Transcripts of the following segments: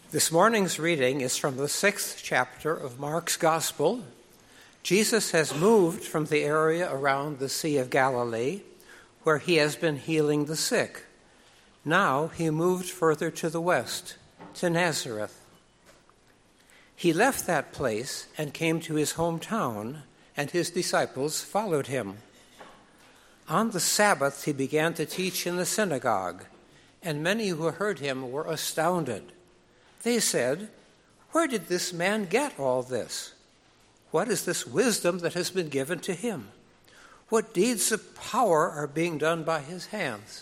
This morning's reading is from the 6th chapter of Mark's Gospel. Jesus has moved from the area around the Sea of Galilee, where he has been healing the sick. Now he moved further to the west, to Nazareth. He left that place and came to his hometown, and his disciples followed him. On the Sabbath he began to teach in the synagogue, and many who heard him were astounded. They said, "Where did this man get all this? What is this wisdom that has been given to him? What deeds of power are being done by his hands?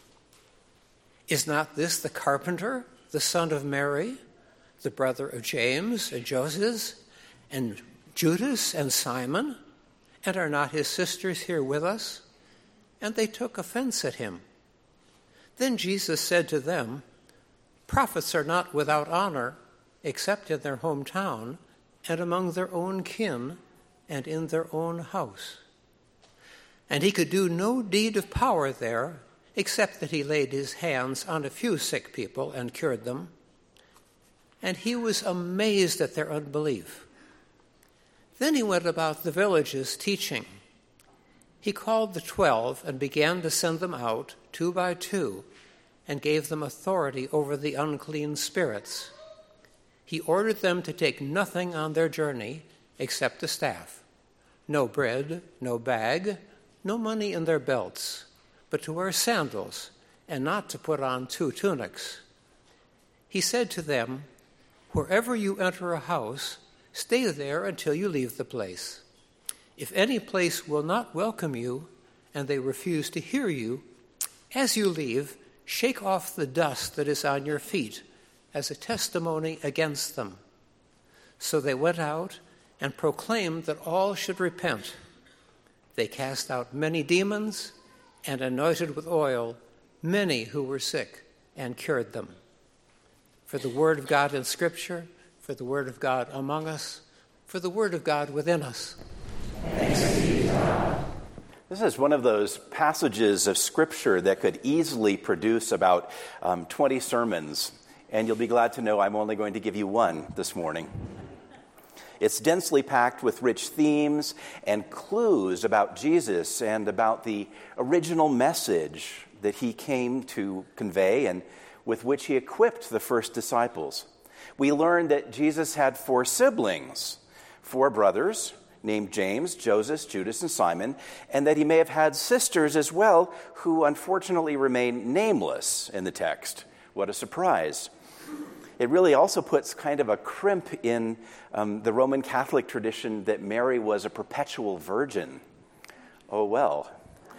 Is not this the carpenter, the son of Mary, the brother of James and Joseph and Judas and Simon? And are not his sisters here with us?" And they took offense at him. Then Jesus said to them, "Prophets are not without honor, except in their hometown and among their own kin and in their own house." And he could do no deed of power there, except that he laid his hands on a few sick people and cured them. And he was amazed at their unbelief. Then he went about the villages teaching. He called the 12 and began to send them out 2 by 2, and gave them authority over the unclean spirits. He ordered them to take nothing on their journey except a staff, no bread, no bag, no money in their belts, but to wear sandals and not to put on 2 tunics. He said to them, "Wherever you enter a house, stay there until you leave the place. If any place will not welcome you and they refuse to hear you, as you leave, shake off the dust that is on your feet as a testimony against them." So they went out and proclaimed that all should repent. They cast out many demons and anointed with oil many who were sick and cured them. For the word of God in Scripture, for the word of God among us, for the word of God within us. Thanks be to God. This is one of those passages of Scripture that could easily produce about 20 sermons, and you'll be glad to know I'm only going to give you one this morning. It's densely packed with rich themes and clues about Jesus and about the original message that he came to convey and with which he equipped the first disciples. We learn that Jesus had 4 siblings, 4 brothers, named James, Joseph, Judas, and Simon, and that he may have had sisters as well, who unfortunately remain nameless in the text. What a surprise. It really also puts kind of a crimp in the Roman Catholic tradition that Mary was a perpetual virgin. Oh well.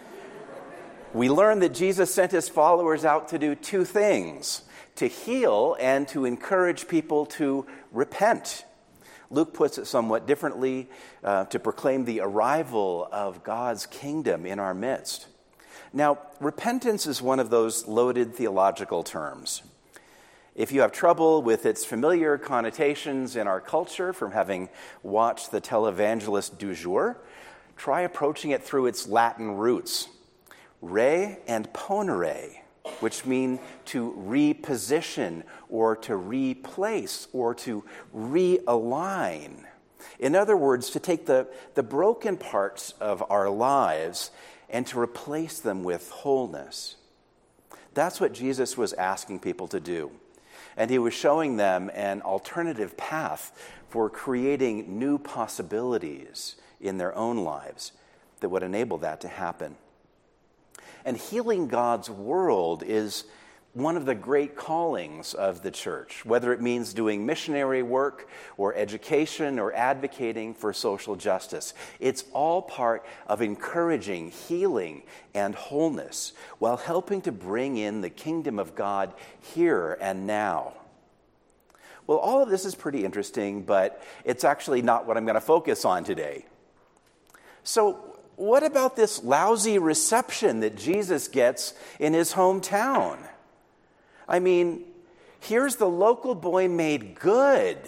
We learn that Jesus sent his followers out to do 2 things, to heal and to encourage people to repent. Luke puts it somewhat differently, to proclaim the arrival of God's kingdom in our midst. Now, repentance is one of those loaded theological terms. If you have trouble with its familiar connotations in our culture from having watched the televangelist du jour, try approaching it through its Latin roots, re and ponere, which mean to reposition or to replace or to realign. In other words, to take the broken parts of our lives and to replace them with wholeness. That's what Jesus was asking people to do. And he was showing them an alternative path for creating new possibilities in their own lives that would enable that to happen. And healing God's world is one of the great callings of the church, whether it means doing missionary work or education or advocating for social justice. It's all part of encouraging healing and wholeness while helping to bring in the kingdom of God here and now. Well, all of this is pretty interesting, but it's actually not what I'm going to focus on today. So, what about this lousy reception that Jesus gets in his hometown? I mean, here's the local boy made good.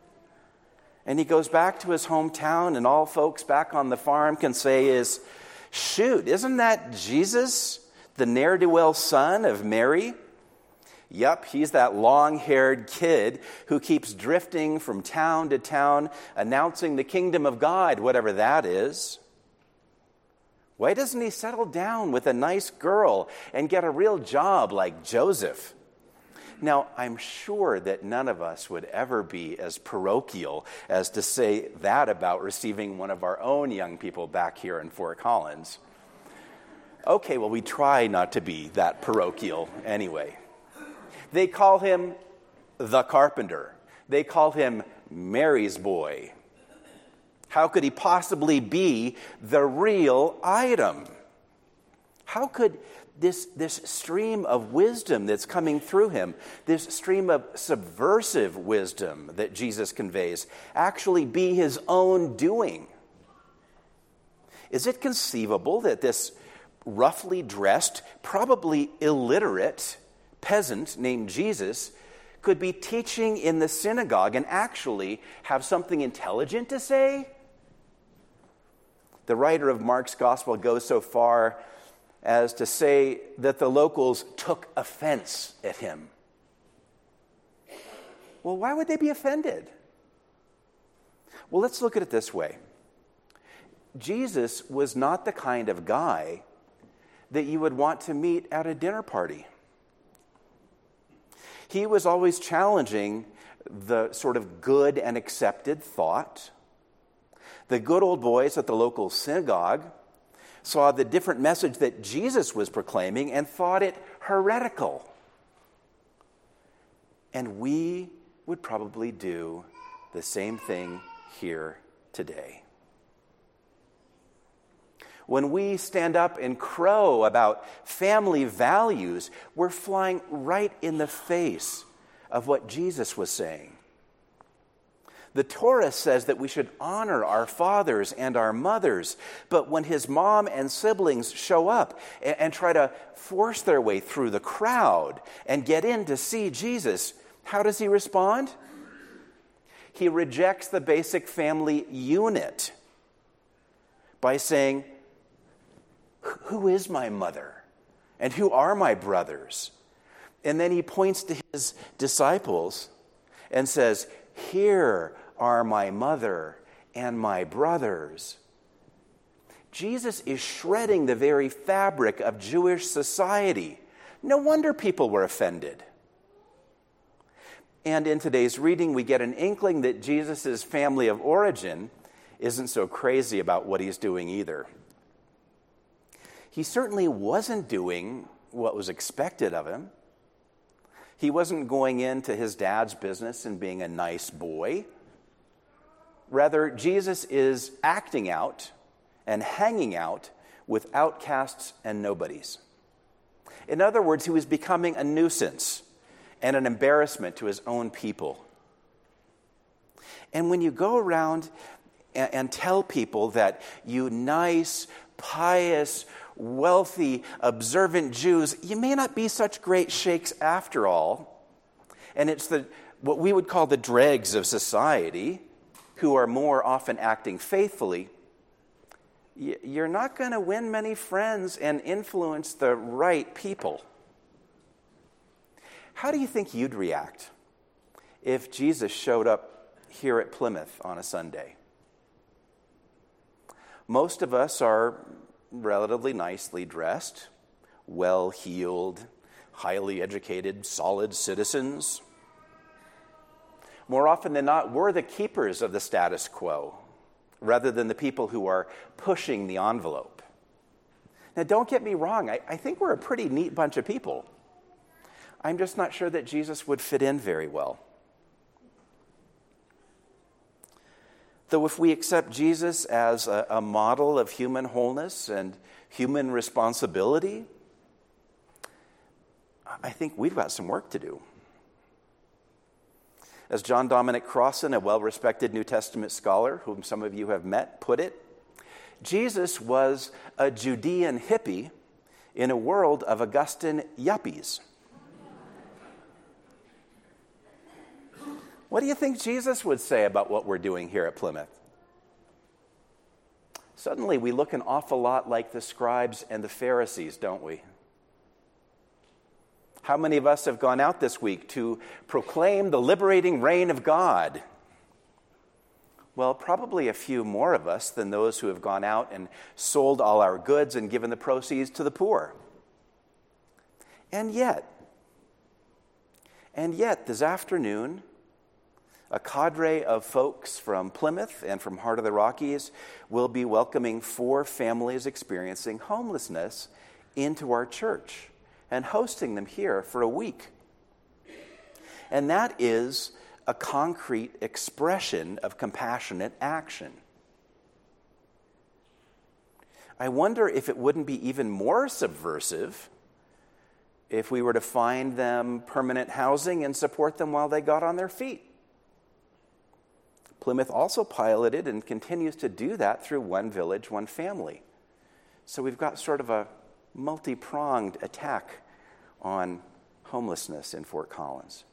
And he goes back to his hometown, and all folks back on the farm can say is, "Shoot, isn't that Jesus, the ne'er-do-well son of Mary? Yep, he's that long-haired kid who keeps drifting from town to town, announcing the kingdom of God, whatever that is. Why doesn't he settle down with a nice girl and get a real job like Joseph? Now, I'm sure that none of us would ever be as parochial as to say that about receiving one of our own young people back here in Fort Collins. Okay, well, we try not to be that parochial anyway. They call him the carpenter. They call him Mary's boy. How could he possibly be the real item? How could this stream of wisdom that's coming through him, this stream of subversive wisdom that Jesus conveys, actually be his own doing? Is it conceivable that this roughly dressed, probably illiterate peasant named Jesus could be teaching in the synagogue and actually have something intelligent to say? The writer of Mark's gospel goes so far as to say that the locals took offense at him. Well, why would they be offended? Well, let's look at it this way. Jesus was not the kind of guy that you would want to meet at a dinner party. He was always challenging the sort of good and accepted thought. The good old boys at the local synagogue saw the different message that Jesus was proclaiming and thought it heretical. And we would probably do the same thing here today. When we stand up and crow about family values, we're flying right in the face of what Jesus was saying. The Torah says that we should honor our fathers and our mothers, but when his mom and siblings show up and try to force their way through the crowd and get in to see Jesus, how does he respond? He rejects the basic family unit by saying, "Who is my mother? And who are my brothers?" And then he points to his disciples and says, "Here are my mother and my brothers." Jesus is shredding the very fabric of Jewish society. No wonder people were offended. And in today's reading, we get an inkling that Jesus' family of origin isn't so crazy about what he's doing either. He certainly wasn't doing what was expected of him. He wasn't going into his dad's business and being a nice boy. Rather, Jesus is acting out and hanging out with outcasts and nobodies. In other words, he was becoming a nuisance and an embarrassment to his own people. And when you go around and tell people that you nice, pious, wealthy, observant Jews, you may not be such great shakes after all, and it's what we would call the dregs of society, who are more often acting faithfully, you're not going to win many friends and influence the right people. How do you think you'd react if Jesus showed up here at Plymouth on a Sunday? Most of us are relatively nicely dressed, well-heeled, highly educated, solid citizens. More often than not, we're the keepers of the status quo, rather than the people who are pushing the envelope. Now, don't get me wrong, I think we're a pretty neat bunch of people. I'm just not sure that Jesus would fit in very well. Though if we accept Jesus as a model of human wholeness and human responsibility, I think we've got some work to do. As John Dominic Crossan, a well-respected New Testament scholar, whom some of you have met, put it, Jesus was a Judean hippie in a world of Augustan yuppies. What do you think Jesus would say about what we're doing here at Plymouth? Suddenly we look an awful lot like the scribes and the Pharisees, don't we? How many of us have gone out this week to proclaim the liberating reign of God? Well, probably a few more of us than those who have gone out and sold all our goods and given the proceeds to the poor. And yet, this afternoon, a cadre of folks from Plymouth and from Heart of the Rockies will be welcoming 4 families experiencing homelessness into our church and hosting them here for a week. And that is a concrete expression of compassionate action. I wonder if it wouldn't be even more subversive if we were to find them permanent housing and support them while they got on their feet. Plymouth also piloted and continues to do that through One Village, One Family. So we've got sort of a multi-pronged attack on homelessness in Fort Collins.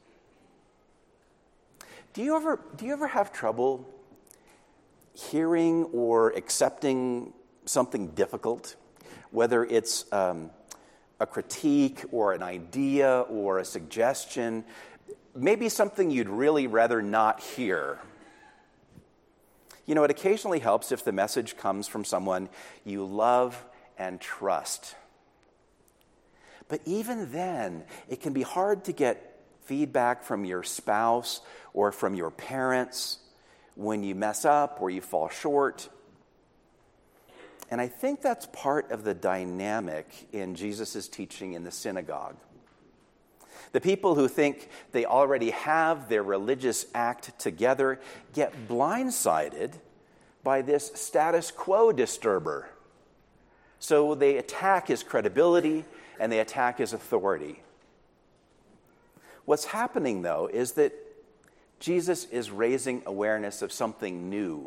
Do you ever have trouble hearing or accepting something difficult, whether it's a critique or an idea or a suggestion, maybe something you'd really rather not hear? You know, it occasionally helps if the message comes from someone you love and trust. But even then, it can be hard to get feedback from your spouse or from your parents when you mess up or you fall short. And I think that's part of the dynamic in Jesus' teaching in the synagogue. The people who think they already have their religious act together get blindsided by this status quo disturber. So they attack his credibility and they attack his authority. What's happening, though, is that Jesus is raising awareness of something new.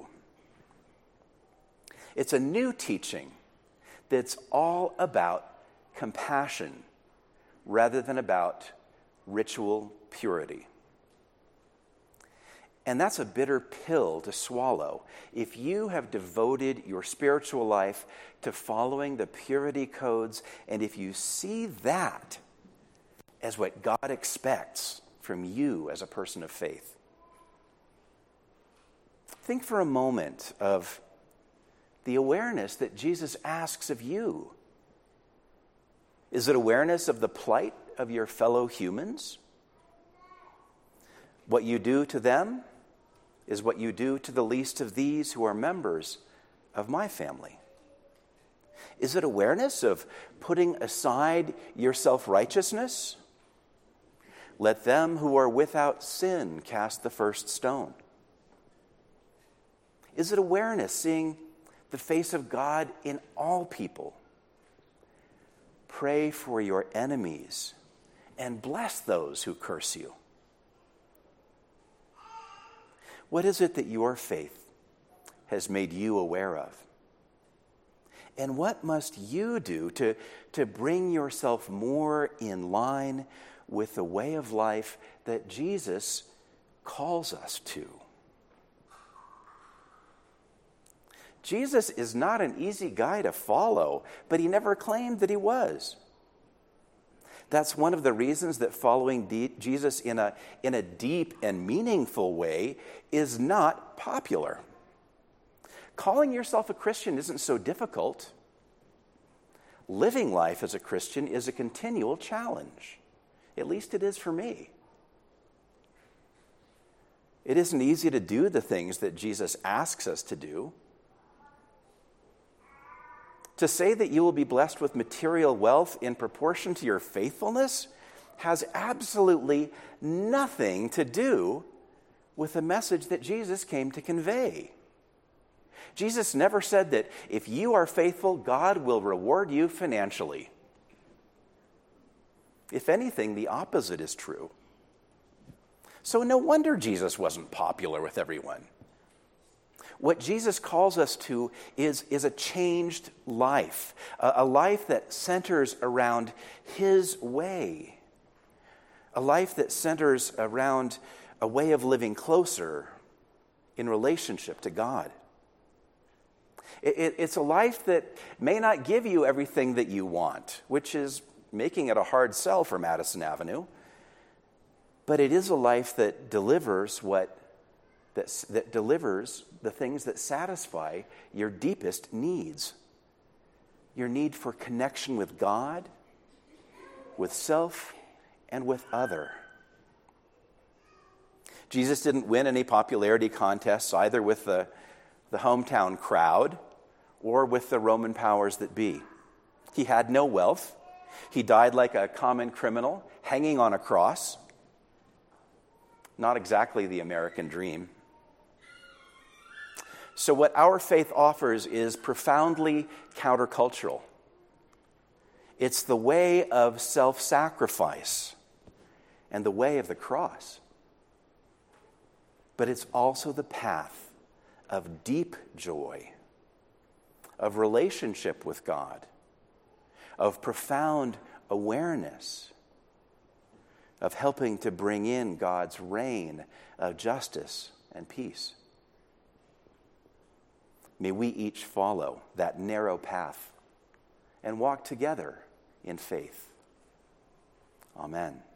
It's a new teaching that's all about compassion rather than about ritual purity. And that's a bitter pill to swallow. If you have devoted your spiritual life to following the purity codes, and if you see that as what God expects from you as a person of faith, think for a moment of the awareness that Jesus asks of you. Is it awareness of the plight of your fellow humans? What you do to them is what you do to the least of these who are members of my family. Is it awareness of putting aside your self-righteousness? Let them who are without sin cast the first stone. Is it awareness seeing the face of God in all people? Pray for your enemies and bless those who curse you. What is it that your faith has made you aware of? And what must you do to bring yourself more in line with the way of life that Jesus calls us to? Jesus is not an easy guy to follow, but he never claimed that he was. That's one of the reasons that following Jesus in a deep and meaningful way is not popular. Calling yourself a Christian isn't so difficult. Living life as a Christian is a continual challenge. At least it is for me. It isn't easy to do the things that Jesus asks us to do. To say that you will be blessed with material wealth in proportion to your faithfulness has absolutely nothing to do with the message that Jesus came to convey. Jesus never said that if you are faithful, God will reward you financially. If anything, the opposite is true. So no wonder Jesus wasn't popular with everyone. What Jesus calls us to is a changed life, a life that centers around his way, a life that centers around a way of living closer in relationship to God. It's a life that may not give you everything that you want, which is making it a hard sell for Madison Avenue. But it is a life that delivers that delivers the things that satisfy your deepest needs. Your need for connection with God, with self, and with other. Jesus didn't win any popularity contests either with the hometown crowd or with the Roman powers that be. He had no wealth. He died like a common criminal, hanging on a cross. Not exactly the American dream. So what our faith offers is profoundly countercultural. It's the way of self-sacrifice and the way of the cross. But it's also the path of deep joy, of relationship with God, of profound awareness, of helping to bring in God's reign of justice and peace. May we each follow that narrow path and walk together in faith. Amen.